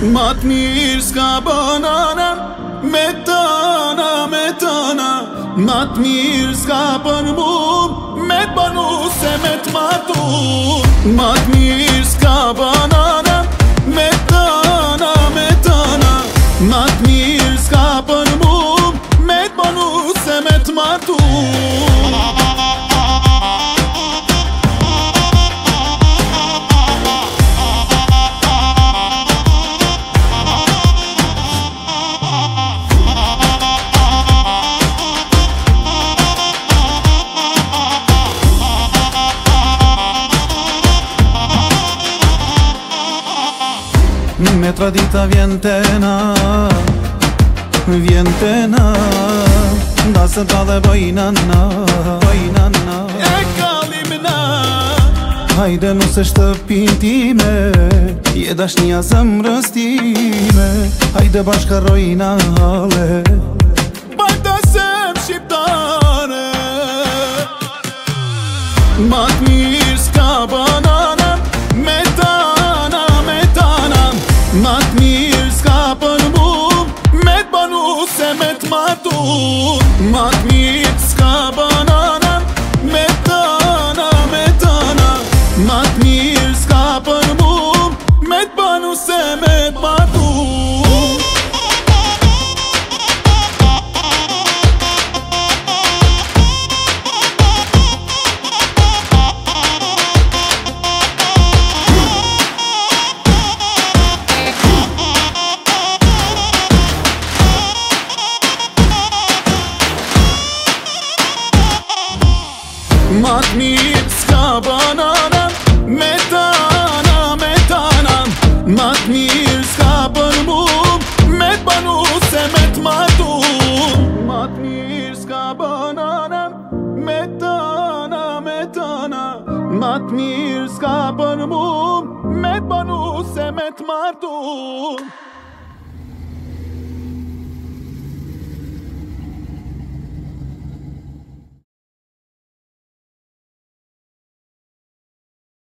Mat mirë s'ka banana, metana Mat mirë s'ka për mu, me t'banu se me t'matu. Mat mirë s'ka banana, metana Mat mirë s'ka për mu, me t'banu se me t'matu. Me tradita vjen tena Da se ta dhe bëjna na E kalim na Hajde nuse shtëpin time Je dashnia zemrës time Hajde bashkarojna hale Bajta sem shqiptare. Mat mirë s'ka banana, metana Mat mirë s'ka për mu, me t'banu se me t'matu. Mat mirë s'ka banana, metana Mat mirë s'ka për mu, me t'banu se me t'matu. Mat mirë s'ka banana, metana Mat mirë s'ka për mu, me t'banu se me t'matu. Mat mirë s'ka banana, metana Mat mirë s'ka për mu, me t'banu se me t'matu.